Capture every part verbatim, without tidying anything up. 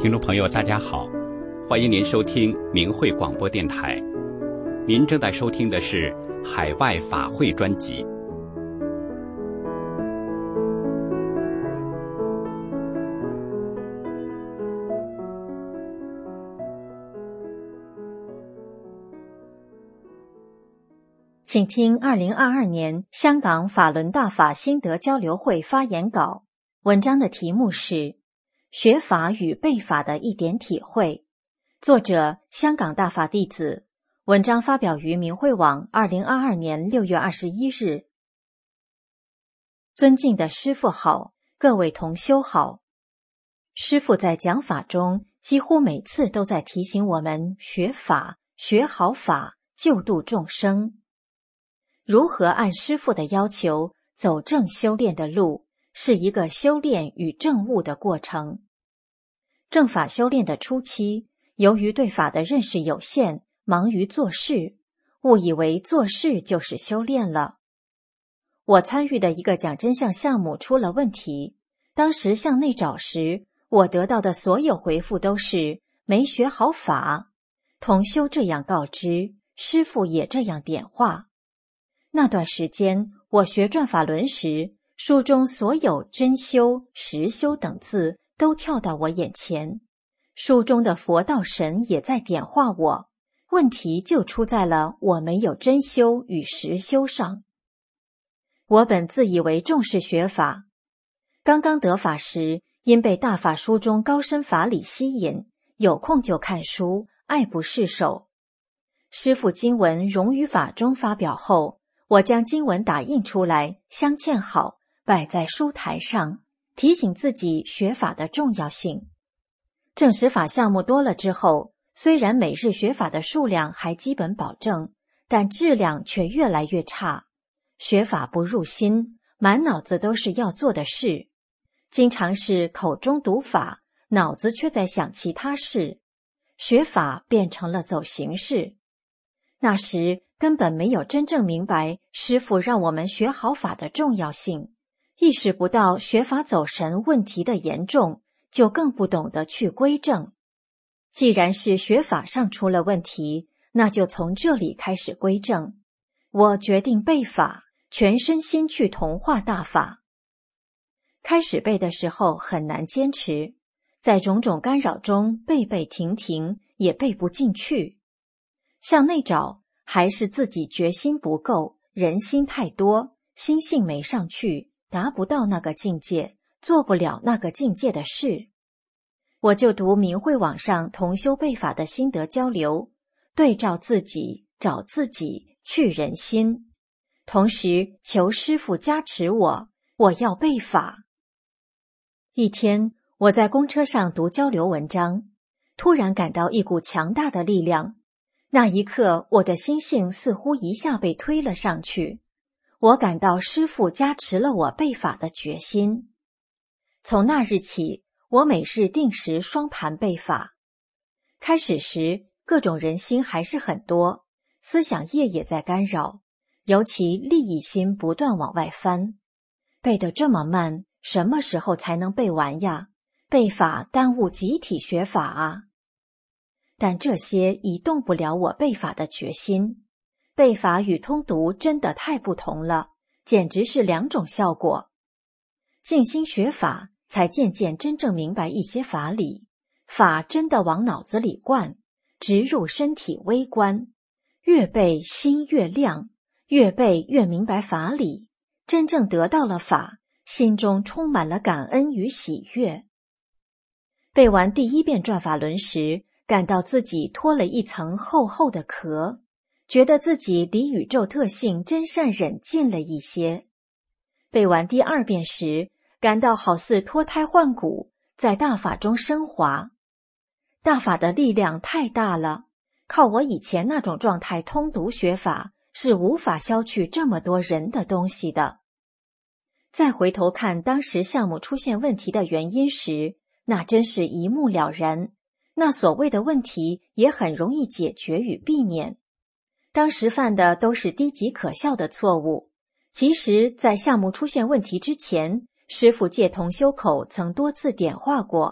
听众朋友大家好，欢迎您收听明慧广播电台。您正在收听的是海外法会专辑。 请听二零二二年香港法轮大法心得交流会发言稿，文章的题目是学法与背法的一点体会，作者香港大法弟子，文章发表于明慧网二零二二年六月二十一日。尊敬的师父好，各位同修好。师父在讲法中几乎每次都在提醒我们学法，学好法，救度众生。如何按师父的要求走正修炼的路，是一个修炼与证悟的过程。正法修炼的初期，由于对法的认识有限，忙于做事，误以为做事就是修炼了。我参与的一个讲真相项目出了问题，当时向内找时，我得到的所有回复都是没学好法，同修这样告知，师父也这样点化。那段时间我学转法轮时，书中所有真修、实修等字都跳到我眼前，书中的佛道神也在点化我，问题就出在了我没有真修与实修上。我本自以为重视学法，刚刚得法时，因被大法书中高深法理吸引，有空就看书，爱不释手。师父经文融于法中发表后，我将经文打印出来，镶嵌好，摆在书台上，提醒自己学法的重要性。正实法项目多了之后，虽然每日学法的数量还基本保证，但质量却越来越差。学法不入心，满脑子都是要做的事，经常是口中读法，脑子却在想其他事，学法变成了走形式。那时根本没有真正明白师父让我们学好法的重要性，意识不到学法走神问题的严重，就更不懂得去归正。既然是学法上出了问题，那就从这里开始归正。我决定背法，全身心去同化大法。开始背的时候很难坚持，在种种干扰中背背停停，也背不进去。向内找，还是自己决心不够，人心太多，心性没上去，达不到那个境界，做不了那个境界的事。我就读明慧网上同修背法的心得交流，对照自己，找自己，去人心，同时求师父加持我，我要背法。一天，我在公车上读交流文章，突然感到一股强大的力量。那一刻，我的心性似乎一下被推了上去，我感到师父加持了我背法的决心。从那日起，我每日定时双盘背法。开始时，各种人心还是很多，思想业也在干扰，尤其利益心不断往外翻。背得这么慢，什么时候才能背完呀？背法耽误集体学法啊！但这些已动不了我背法的决心。背法与通读真的太不同了，简直是两种效果。静心学法，才渐渐真正明白一些法理，法真的往脑子里灌，直入身体微观，越背心越亮，越背越明白法理，真正得到了法，心中充满了感恩与喜悦。背完第一遍转法轮时，感到自己脱了一层厚厚的壳，觉得自己离宇宙特性真善忍近了一些。背完第二遍时，感到好似脱胎换骨，在大法中升华。大法的力量太大了，靠我以前那种状态通读学法，是无法消去这么多人的东西的。再回头看当时项目出现问题的原因时，那真是一目了然。那所谓的问题也很容易解决与避免。当时犯的都是低级可笑的错误。其实在项目出现问题之前，师父借同修口曾多次点化过，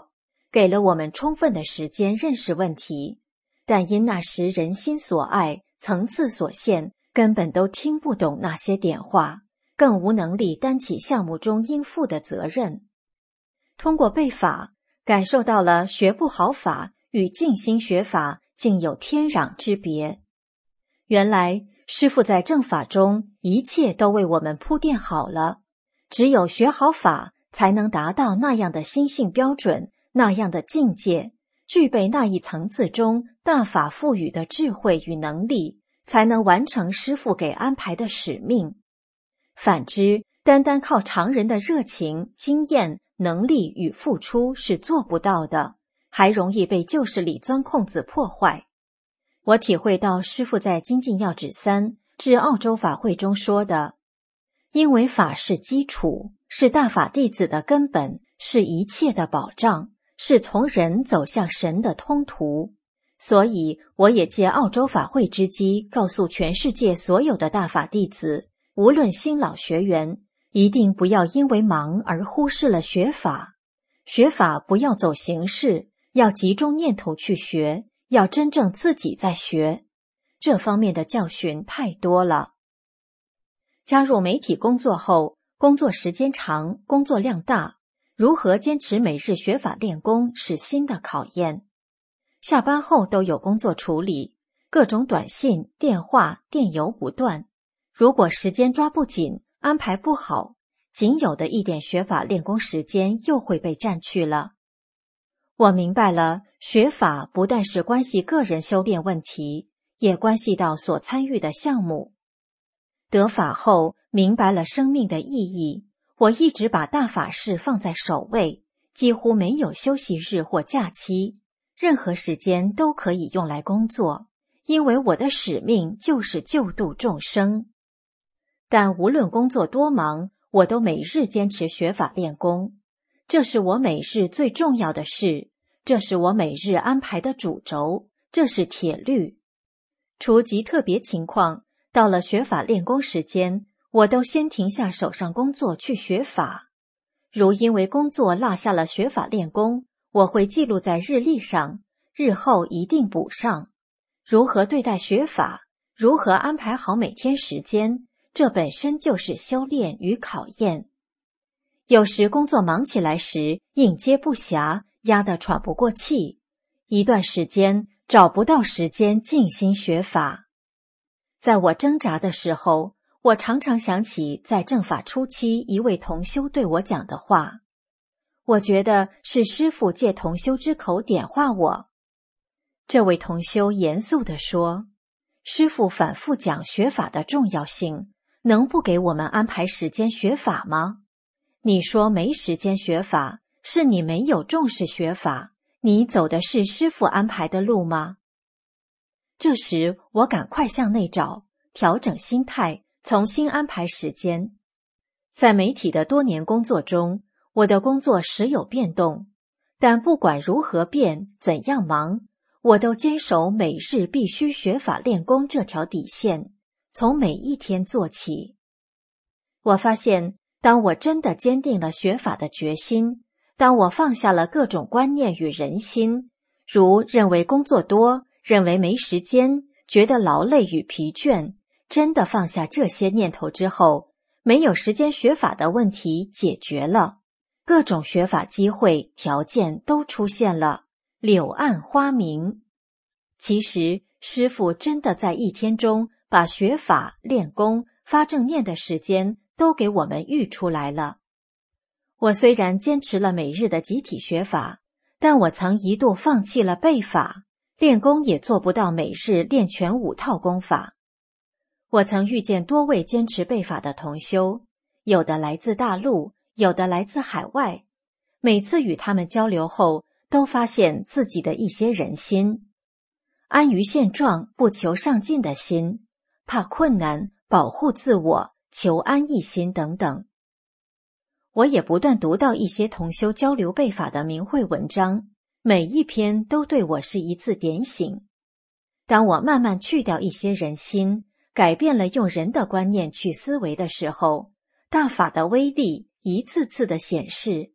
给了我们充分的时间认识问题，但因那时人心所爱，层次所限，根本都听不懂那些点化，更无能力担起项目中应负的责任。通过背法，感受到了学不好法与静心学法竟有天壤之别。原来师父在正法中一切都为我们铺垫好了，只有学好法才能达到那样的心性标准，那样的境界，具备那一层次中大法赋予的智慧与能力，才能完成师父给安排的使命。反之，单单靠常人的热情、经验、能力与付出是做不到的，还容易被旧势力钻空子破坏。我体会到师父在精进要旨三至澳洲法会中说的，因为法是基础，是大法弟子的根本，是一切的保障，是从人走向神的通途。所以我也借澳洲法会之机，告诉全世界所有的大法弟子，无论新老学员，一定不要因为忙而忽视了学法。学法不要走形式，要集中念头去学，要真正自己在学。这方面的教训太多了。加入媒体工作后，工作时间长，工作量大，如何坚持每日学法练功是新的考验。下班后都有工作处理，各种短信、电话、电邮不断。如果时间抓不紧，安排不好，仅有的一点学法练功时间又会被占去了。我明白了，学法不但是关系个人修炼问题，也关系到所参与的项目。得法后，明白了生命的意义，我一直把大法事放在首位，几乎没有休息日或假期，任何时间都可以用来工作，因为我的使命就是救度众生。但无论工作多忙，我都每日坚持学法练功，这是我每日最重要的事，这是我每日安排的主轴，这是铁律。除极特别情况，到了学法练功时间，我都先停下手上工作去学法。如因为工作落下了学法练功，我会记录在日历上，日后一定补上。如何对待学法，如何安排好每天时间，这本身就是修炼与考验。有时工作忙起来时，应接不暇，压得喘不过气，一段时间找不到时间静心学法。在我挣扎的时候，我常常想起在正法初期一位同修对我讲的话，我觉得是师父借同修之口点化我。这位同修严肃地说，师父反复讲学法的重要性，能不给我们安排时间学法吗？你说没时间学法，是你没有重视学法，你走的是师父安排的路吗？这时我赶快向内找，调整心态，重新安排时间。在媒体的多年工作中，我的工作时有变动，但不管如何变，怎样忙，我都坚守每日必须学法练功这条底线，从每一天做起。我发现，当我真的坚定了学法的决心，当我放下了各种观念与人心，如认为工作多，认为没时间，觉得劳累与疲倦，真的放下这些念头之后，没有时间学法的问题解决了，各种学法机会、条件都出现了，柳暗花明。其实师父真的在一天中把学法、练功、发正念的时间都给我们预出来了。我虽然坚持了每日的集体学法，但我曾一度放弃了背法，练功也做不到每日练全五套功法。我曾遇见多位坚持背法的同修，有的来自大陆，有的来自海外。每次与他们交流后，都发现自己的一些人心，安于现状、不求上进的心，怕困难、保护自我、求安逸心等等。我也不断读到一些同修交流背法的明慧文章，每一篇都对我是一次点醒。当我慢慢去掉一些人心，改变了用人的观念去思维的时候，大法的威力一次次的显示，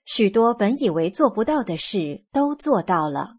许多本以为做不到的事都做到了。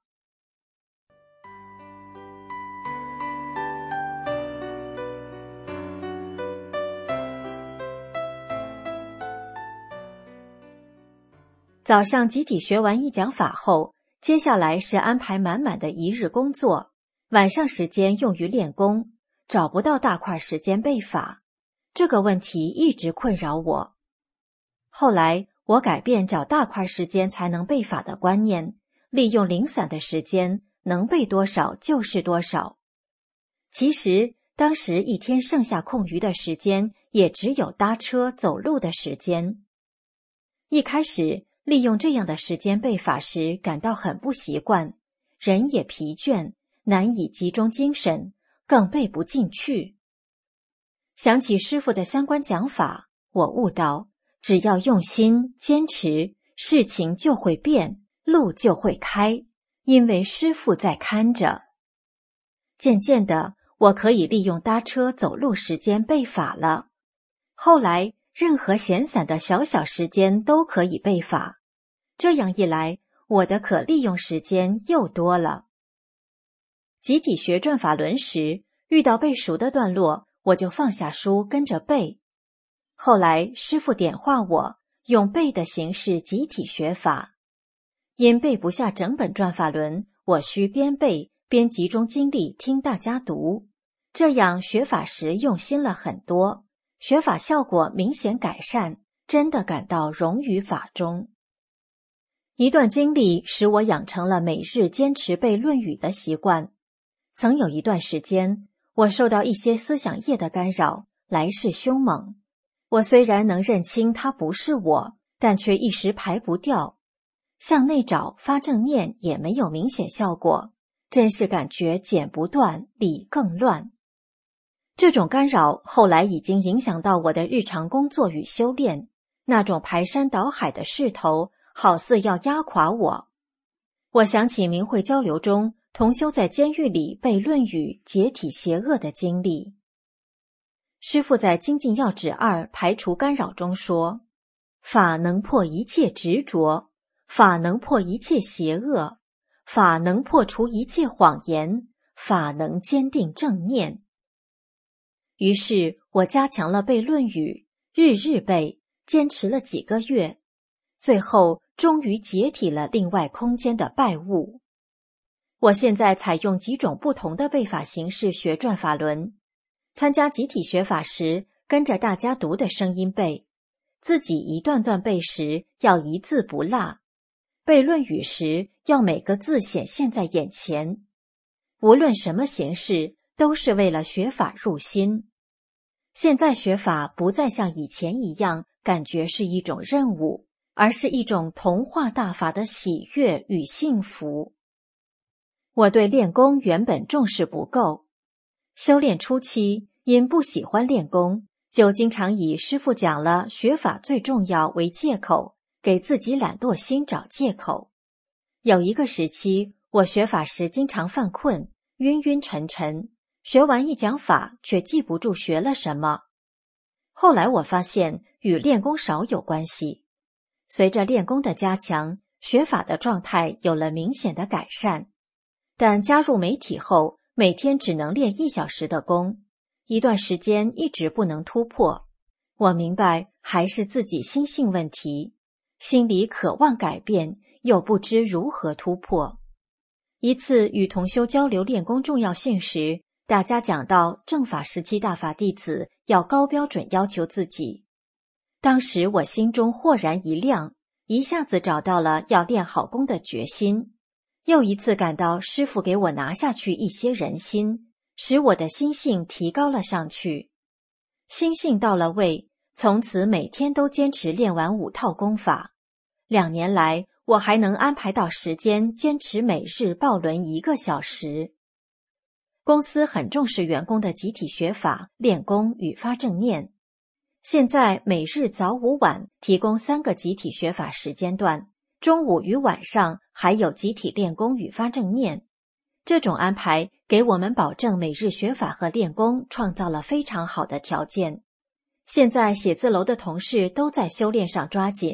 早上集体学完一讲法后，接下来是安排满满的一日工作，晚上时间用于练功，找不到大块时间背法，这个问题一直困扰我。后来我改变找大块时间才能背法的观念，利用零散的时间，能背多少就是多少。其实当时一天剩下空余的时间也只有搭车走路的时间。一开始利用这样的时间背法时感到很不习惯，人也疲倦，难以集中精神，更背不进去。想起师父的相关讲法，我悟到，只要用心坚持，事情就会变，路就会开，因为师父在看着。渐渐的，我可以利用搭车走路时间背法了。后来任何闲散的小小时间都可以背法，这样一来，我的可利用时间又多了。集体学转法轮时，遇到背熟的段落，我就放下书跟着背。后来师父点化我，用背的形式集体学法。因背不下整本转法轮，我需边背边集中精力听大家读，这样学法时用心了很多，学法效果明显改善，真的感到融于法中。一段经历使我养成了每日坚持背《论语》的习惯。曾有一段时间，我受到一些思想业的干扰，来势凶猛。我虽然能认清它不是我，但却一时排不掉。向内找发正念也没有明显效果，真是感觉剪不断，理更乱。这种干扰后来已经影响到我的日常工作与修炼，那种排山倒海的势头好似要压垮我。我想起明慧交流中同修在监狱里背《论语》解体邪恶的经历。师父在《精进要旨二排除干扰》中说，法能破一切执着，法能破一切邪恶，法能破除一切谎言，法能坚定正念。于是我加强了背《论语》，日日背，坚持了几个月，最后终于解体了另外空间的败物。我现在采用几种不同的背法形式学转法轮，参加集体学法时，跟着大家读的声音背，自己一段段背时要一字不落，背《论语》时要每个字显现在眼前。无论什么形式，都是为了学法入心。现在学法不再像以前一样，感觉是一种任务，而是一种同化大法的喜悦与幸福。我对练功原本重视不够，修炼初期因不喜欢练功，就经常以师父讲了学法最重要为借口，给自己懒惰心找借口。有一个时期，我学法时经常犯困，晕晕沉沉，学完一讲法却记不住学了什么。后来我发现与练功少有关系，随着练功的加强，学法的状态有了明显的改善。但加入媒体后，每天只能练一小时的功，一段时间一直不能突破。我明白还是自己心性问题，心里渴望改变，又不知如何突破。一次与同修交流练功重要性时，大家讲到正法时期大法弟子要高标准要求自己。当时我心中豁然一亮，一下子找到了要练好功的决心。又一次感到师父给我拿下去一些人心，使我的心性提高了上去。心性到了位，从此每天都坚持练完五套功法。两年来，我还能安排到时间坚持每日抱轮一个小时。公司很重视员工的集体学法、练功与发正念。现在每日早午晚提供三个集体学法时间段，中午与晚上还有集体练功与发正念。这种安排给我们保证每日学法和练功创造了非常好的条件。现在写字楼的同事都在修炼上抓紧，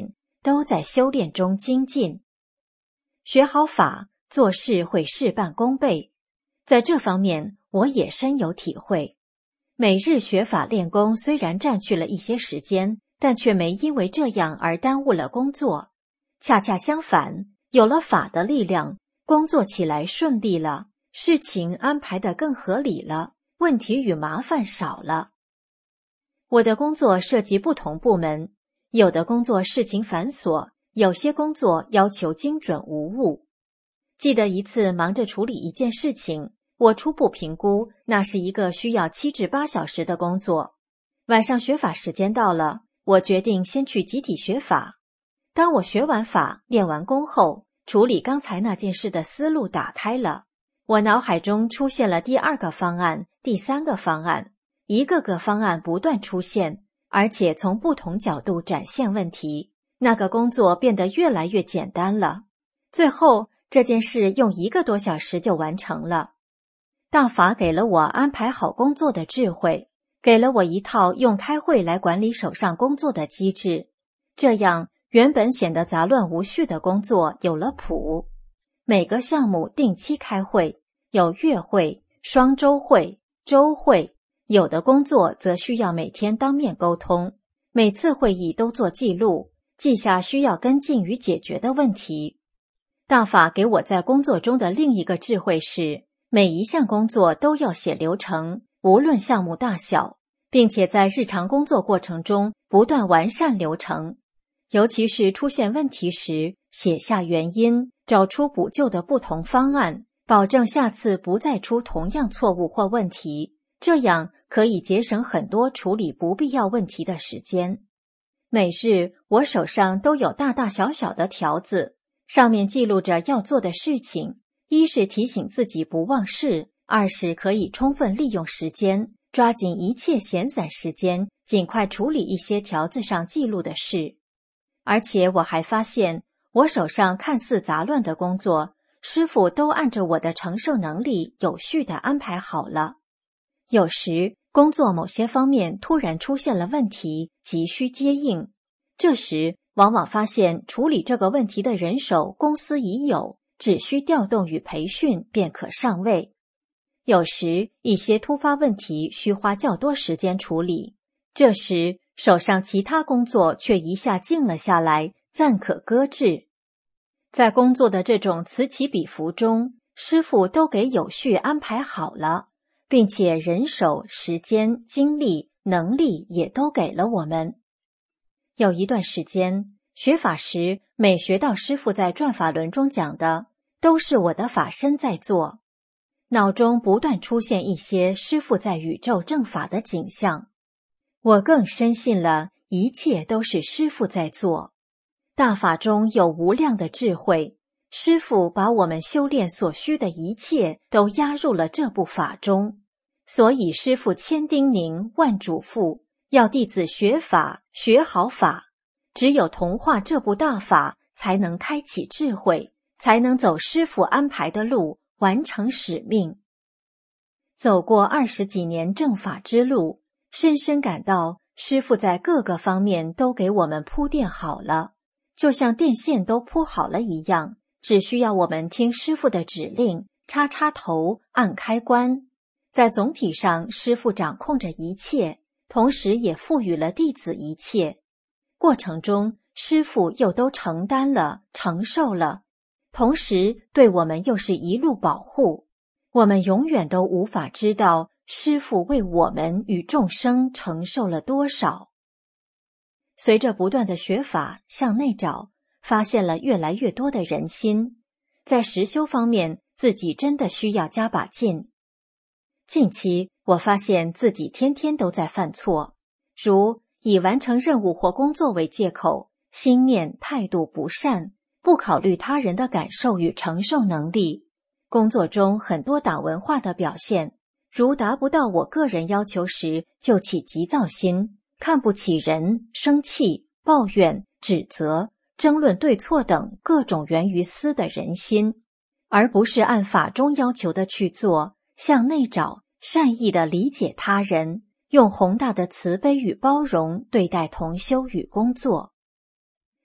都在修炼中精进。学好法，做事会事半功倍，在这方面我也深有体会。每日学法练功虽然占据了一些时间，但却没因为这样而耽误了工作。恰恰相反，有了法的力量，工作起来顺利了，事情安排得更合理了，问题与麻烦少了。我的工作涉及不同部门，有的工作事情繁琐，有些工作要求精准无误。记得一次忙着处理一件事情，我初步评估那是一个需要七至八小时的工作。晚上学法时间到了，我决定先去集体学法。当我学完法，练完功后，处理刚才那件事的思路打开了，我脑海中出现了第二个方案、第三个方案，一个个方案不断出现，而且从不同角度展现问题，那个工作变得越来越简单了。最后，这件事用一个多小时就完成了。大法给了我安排好工作的智慧，给了我一套用开会来管理手上工作的机制，这样原本显得杂乱无序的工作有了谱。每个项目定期开会，有月会、双周会、周会，有的工作则需要每天当面沟通，每次会议都做记录，记下需要跟进与解决的问题。大法给我在工作中的另一个智慧是，每一项工作都要写流程，无论项目大小，并且在日常工作过程中不断完善流程。尤其是出现问题时，写下原因，找出补救的不同方案，保证下次不再出同样错误或问题，这样可以节省很多处理不必要问题的时间。每日我手上都有大大小小的条子，上面记录着要做的事情，一是提醒自己不忘事，二是可以充分利用时间，抓紧一切闲散时间，尽快处理一些条子上记录的事。而且我还发现，我手上看似杂乱的工作，师父都按着我的承受能力有序地安排好了。有时工作某些方面突然出现了问题，急需接应，这时往往发现处理这个问题的人手公司已有，只需调动与培训便可上位。有时一些突发问题需花较多时间处理，这时手上其他工作却一下静了下来，暂可搁置。在工作的这种此起彼伏中，师父都给有序安排好了，并且人手、时间、精力、能力也都给了我们。有一段时间，学法时每学到师父在转法轮中讲的，都是我的法身在做，脑中不断出现一些师父在宇宙正法的景象，我更深信了一切都是师父在做。大法中有无量的智慧，师父把我们修炼所需的一切都压入了这部法中，所以师父千叮咛万嘱咐，要弟子学法，学好法。只有同化这部大法，才能开启智慧，才能走师父安排的路，完成使命。走过二十几年正法之路，深深感到师父在各个方面都给我们铺垫好了，就像电线都铺好了一样，只需要我们听师父的指令，插插头，按开关。在总体上，师父掌控着一切，同时也赋予了弟子一切。过程中，师父又都承担了，承受了，同时对我们又是一路保护。我们永远都无法知道师父为我们与众生承受了多少。随着不断的学法，向内找，发现了越来越多的人心。在实修方面，自己真的需要加把劲。近期我发现自己天天都在犯错，如以完成任务或工作为借口，心念态度不善，不考虑他人的感受与承受能力。工作中很多党文化的表现，如达不到我个人要求时就起急躁心，看不起人，生气、抱怨、指责、争论对错等各种源于私的人心，而不是按法中要求的去做，向内找，善意地理解他人，用宏大的慈悲与包容对待同修与工作。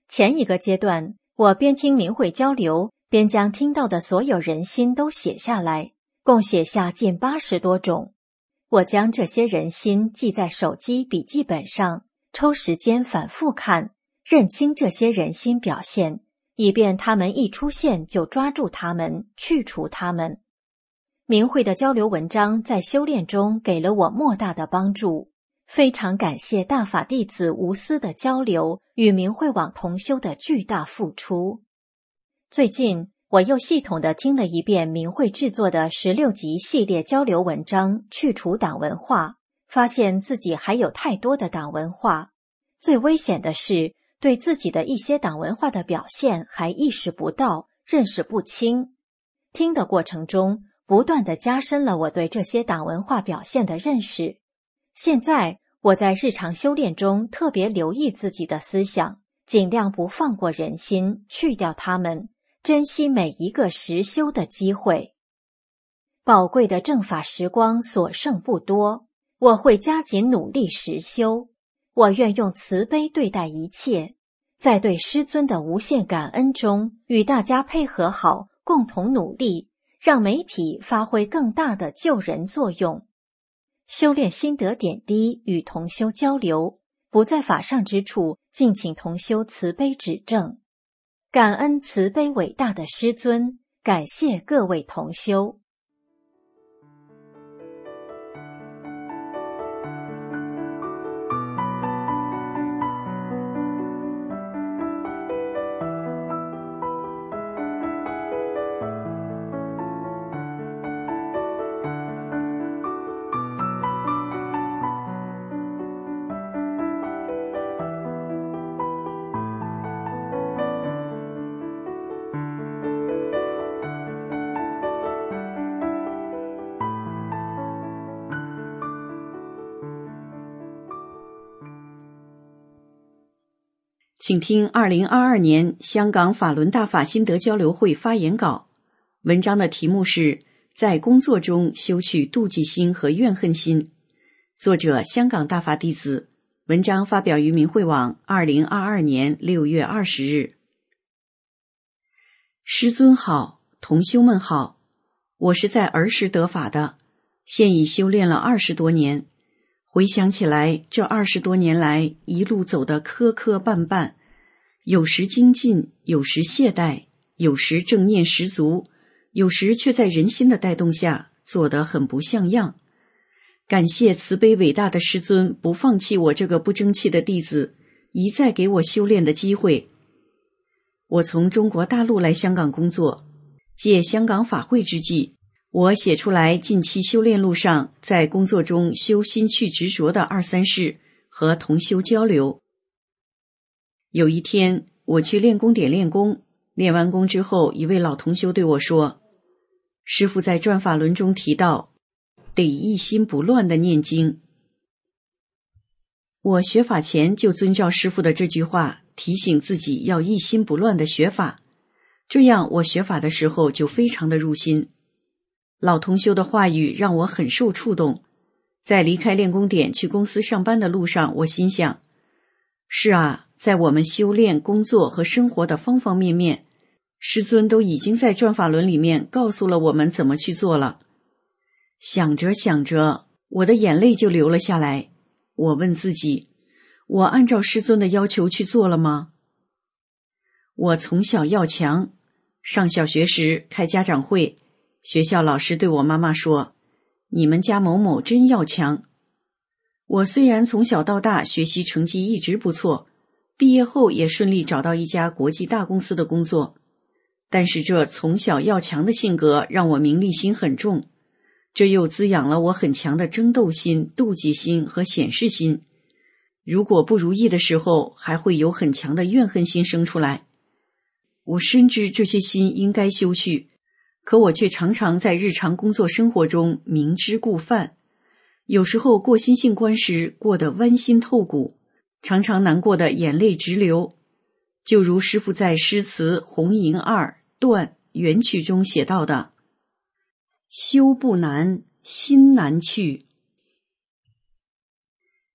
前一个阶段，我边听明慧交流，边将听到的所有人心都写下来，共写下近八十多种。我将这些人心记在手机笔记本上，抽时间反复看，认清这些人心表现，以便他们一出现就抓住他们，去除他们。明慧的交流文章在修炼中给了我莫大的帮助，非常感谢大法弟子无私的交流与明慧网同修的巨大付出。最近我又系统地听了一遍明慧制作的十六集系列交流文章，去除党文化，发现自己还有太多的党文化。最危险的是，对自己的一些党文化的表现还意识不到，认识不清。听的过程中，不断地加深了我对这些党文化表现的认识。现在我在日常修炼中特别留意自己的思想，尽量不放过人心，去掉它们，珍惜每一个实修的机会。宝贵的正法时光所剩不多，我会加紧努力实修。我愿用慈悲对待一切，在对师尊的无限感恩中，与大家配合好，共同努力，让媒体发挥更大的救人作用。修炼心得点滴与同修交流，不在法上之处，敬请同修慈悲指正。感恩慈悲伟大的师尊，感谢各位同修。 请听二零二二年香港法轮大法心得交流会发言稿，文章的题目是在工作中修去妒忌心和怨恨心，作者香港大法弟子，文章发表于明慧网二零二二年六月二十日。师尊好，同修们好，我是在儿时得法的，现已修炼了二十多年。回想起来，这二十多年来一路走得磕磕绊绊，有时精进，有时懈怠，有时正念十足，有时却在人心的带动下做得很不像样。感谢慈悲伟大的师尊不放弃我这个不争气的弟子，一再给我修炼的机会。我从中国大陆来香港工作，借香港法会之际，我写出来近期修炼路上在工作中修心去执着的二三事，和同修交流。有一天我去练功点练功，练完功之后，一位老同修对我说，师父在转法轮中提到得一心不乱的念经。我学法前就遵照师父的这句话，提醒自己要一心不乱的学法，这样我学法的时候就非常的入心。老同修的话语让我很受触动，在离开练功点去公司上班的路上，我心想，是啊，在我们修炼、工作和生活的方方面面，师尊都已经在转法轮里面告诉了我们怎么去做了。想着想着，我的眼泪就流了下来。我问自己，我按照师尊的要求去做了吗？我从小要强，上小学时开家长会，学校老师对我妈妈说，你们家某某真要强。我虽然从小到大学习成绩一直不错，毕业后也顺利找到一家国际大公司的工作，但是这从小要强的性格让我名利心很重，这又滋养了我很强的争斗心、妒忌心和显示心。如果不如意的时候，还会有很强的怨恨心生出来。我深知这些心应该修去，可我却常常在日常工作生活中明知故犯，有时候过心性关时过得剜心透骨，常常难过的眼泪直流。就如师父在诗词《红银二段元曲》中写到的，修不难，心难去。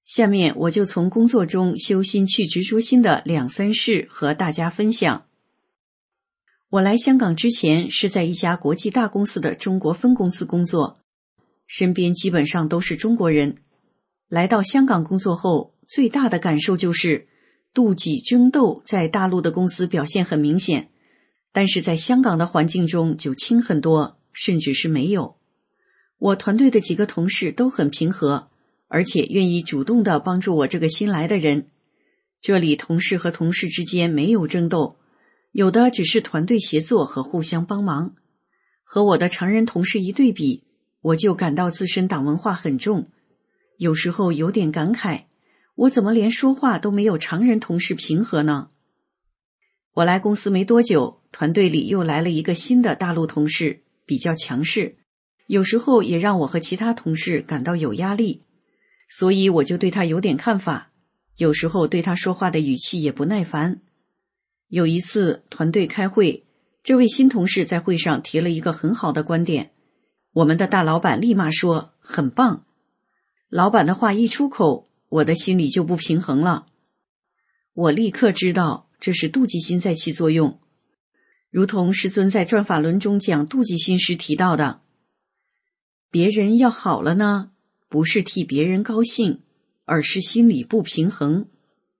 下面我就从工作中修心去执着心的两三事和大家分享。我来香港之前是在一家国际大公司的中国分公司工作，身边基本上都是中国人。来到香港工作后，最大的感受就是妒忌争斗在大陆的公司表现很明显，但是在香港的环境中就轻很多，甚至是没有。我团队的几个同事都很平和，而且愿意主动地帮助我这个新来的人。这里同事和同事之间没有争斗，有的只是团队协作和互相帮忙。和我的常人同事一对比，我就感到自身党文化很重，有时候有点感慨，我怎么连说话都没有常人同事平和呢？我来公司没多久，团队里又来了一个新的大陆同事，比较强势，有时候也让我和其他同事感到有压力，所以我就对他有点看法，有时候对他说话的语气也不耐烦。有一次团队开会，这位新同事在会上提了一个很好的观点，我们的大老板立马说很棒。老板的话一出口，我的心里就不平衡了。我立刻知道这是妒忌心在起作用，如同师尊在转法轮中讲妒忌心时提到的，别人要好了呢，不是替别人高兴，而是心里不平衡。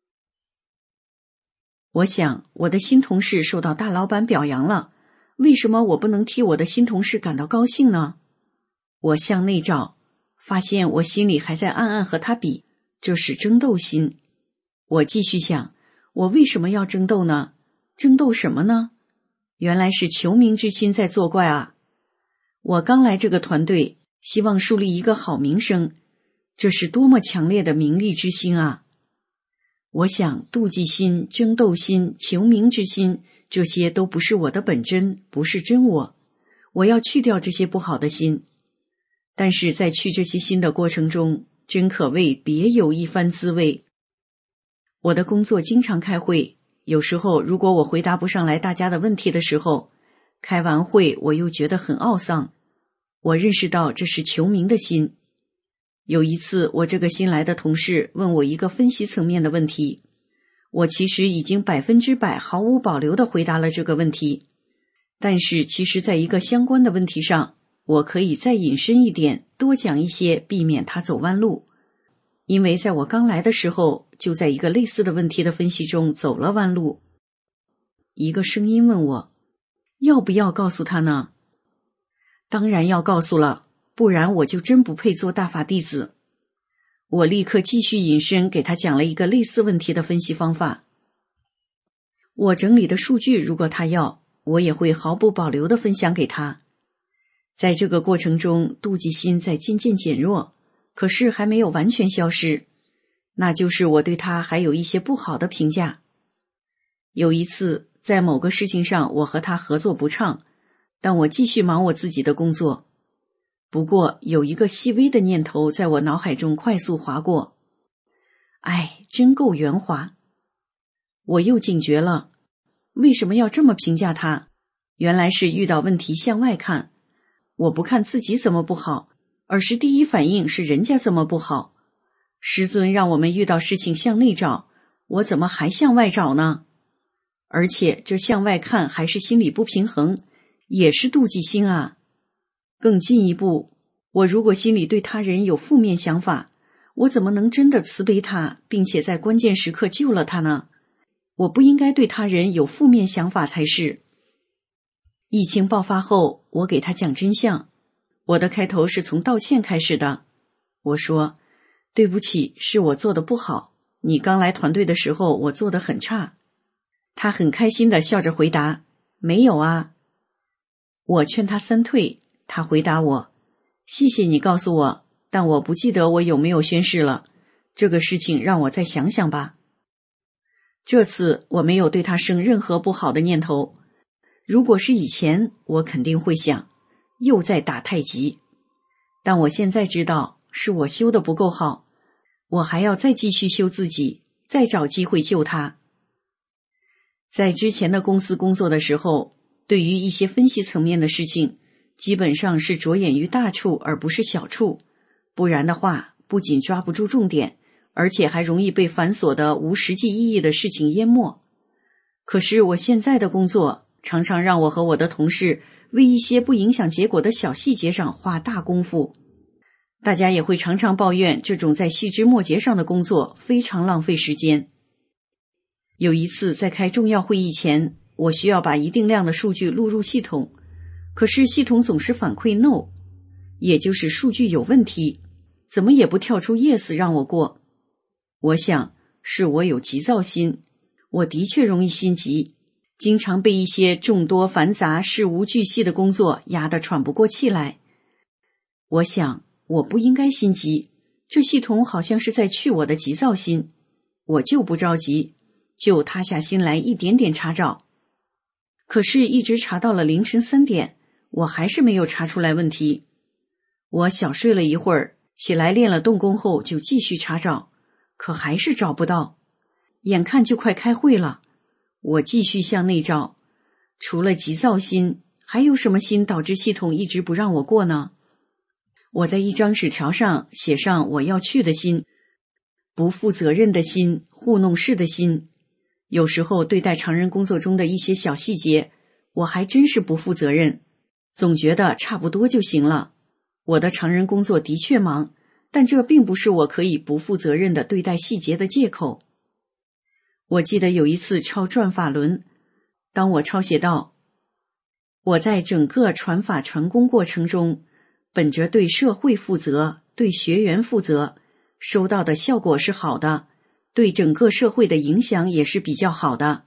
我想，我的新同事受到大老板表扬了，为什么我不能替我的新同事感到高兴呢？我向内找，发现我心里还在暗暗和他比，这是争斗心。我继续想，我为什么要争斗呢？争斗什么呢？原来是求名之心在作怪啊！我刚来这个团队，希望树立一个好名声，这是多么强烈的名利之心啊！我想妒忌心、争斗心、求名之心，这些都不是我的本真，不是真我。我要去掉这些不好的心。但是在去这些心的过程中，真可谓别有一番滋味。我的工作经常开会，有时候如果我回答不上来大家的问题的时候，开完会我又觉得很懊丧。我认识到这是求名的心。有一次，我这个新来的同事问我一个分析层面的问题，我其实已经百分之百毫无保留地回答了这个问题，但是其实在一个相关的问题上，我可以再引申一点，多讲一些，避免他走弯路。因为在我刚来的时候，就在一个类似的问题的分析中走了弯路。一个声音问我，要不要告诉他呢？当然要告诉了，不然我就真不配做大法弟子。我立刻继续引申，给他讲了一个类似问题的分析方法。我整理的数据，如果他要，我也会毫不保留地分享给他。在这个过程中，妒忌心在渐渐减弱，可是还没有完全消失，那就是我对他还有一些不好的评价。有一次，在某个事情上我和他合作不畅，但我继续忙我自己的工作。不过有一个细微的念头在我脑海中快速划过，哎，真够圆滑。我又警觉了，为什么要这么评价他？原来是遇到问题向外看，我不看自己怎么不好，而是第一反应是人家怎么不好。师尊让我们遇到事情向内找，我怎么还向外找呢？而且这向外看还是心理不平衡，也是妒忌心啊。更进一步，我如果心里对他人有负面想法，我怎么能真的慈悲他，并且在关键时刻救了他呢？我不应该对他人有负面想法才是。疫情爆发后，我给他讲真相。我的开头是从道歉开始的。我说，对不起，是我做的不好，你刚来团队的时候我做得很差。他很开心地笑着回答，没有啊。我劝他三退，他回答我，谢谢你告诉我，但我不记得我有没有宣誓了，这个事情让我再想想吧。这次我没有对他生任何不好的念头，如果是以前，我肯定会想，又在打太极。但我现在知道，是我修得不够好，我还要再继续修自己，再找机会救他。在之前的公司工作的时候，对于一些分析层面的事情，基本上是着眼于大处而不是小处，不然的话，不仅抓不住重点， 而且还容易被繁琐的无实际意义的事情淹没。可是我现在的工作常常让我和我的同事为一些不影响结果的小细节上花大功夫。大家也会常常抱怨这种在细枝末节上的工作非常浪费时间。有一次在开重要会议前，我需要把一定量的数据录入系统，可是系统总是反馈 no， 也就是数据有问题，怎么也不跳出 yes 让我过。我想是我有急躁心，我的确容易心急，经常被一些众多繁杂事无巨细的工作压得喘不过气来。我想我不应该心急，这系统好像是在去我的急躁心，我就不着急，就塌下心来一点点查找。可是一直查到了凌晨三点，我还是没有查出来问题。我小睡了一会儿，起来练了动功后就继续查找，可还是找不到。眼看就快开会了，我继续向内找，除了急躁心，还有什么心导致系统一直不让我过呢？我在一张纸条上写上我要去的心，不负责任的心，糊弄事的心。有时候对待常人工作中的一些小细节，我还真是不负责任，总觉得差不多就行了。我的常人工作的确忙，但这并不是我可以不负责任的对待细节的借口。我记得有一次抄转法轮，当我抄写到我在整个传法传功过程中，本着对社会负责，对学员负责，收到的效果是好的，对整个社会的影响也是比较好的。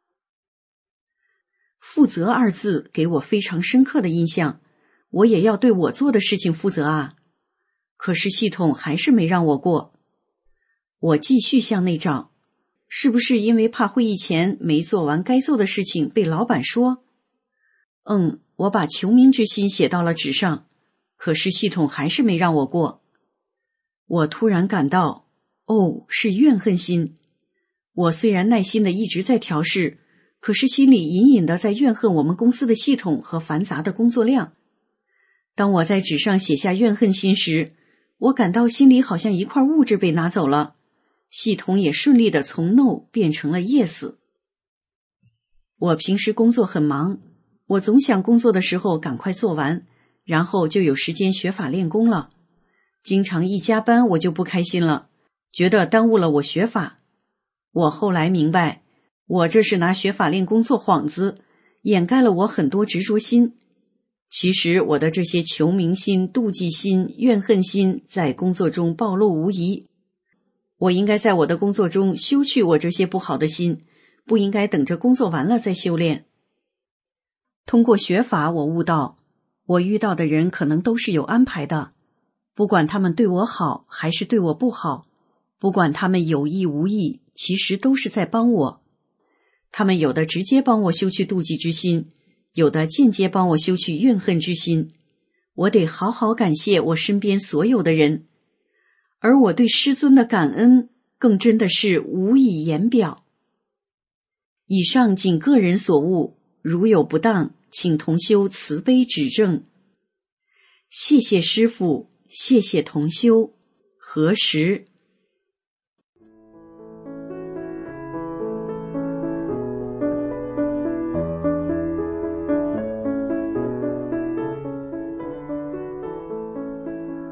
负责二字给我非常深刻的印象，我也要对我做的事情负责啊。可是系统还是没让我过。我继续向内找，是不是因为怕会议前没做完该做的事情被老板说？嗯，我把求名之心写到了纸上，可是系统还是没让我过。我突然感到，哦，是怨恨心。我虽然耐心的一直在调试，可是心里隐隐的在怨恨我们公司的系统和繁杂的工作量。当我在纸上写下怨恨心时，我感到心里好像一块物质被拿走了，系统也顺利的从 no 变成了 yes。 我平时工作很忙，我总想工作的时候赶快做完，然后就有时间学法练功了。经常一加班我就不开心了，觉得耽误了我学法。我后来明白，我这是拿学法练功做幌子，掩盖了我很多执着心。其实我的这些求名心、妒忌心、怨恨心在工作中暴露无遗。我应该在我的工作中修去我这些不好的心，不应该等着工作完了再修炼。通过学法，我悟到，我遇到的人可能都是有安排的，不管他们对我好还是对我不好，不管他们有意无意，其实都是在帮我。他们有的直接帮我修去妒忌之心，有的间接帮我修去怨恨之心。我得好好感谢我身边所有的人，而我对师尊的感恩更真的是无以言表。以上仅个人所悟，如有不当，请同修慈悲指正。谢谢师父，谢谢同修，何时？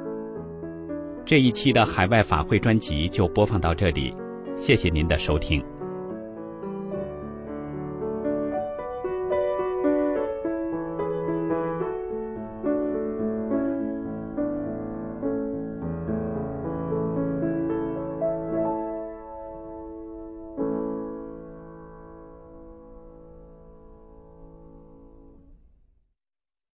这一期的海外法会专辑就播放到这里，谢谢您的收听。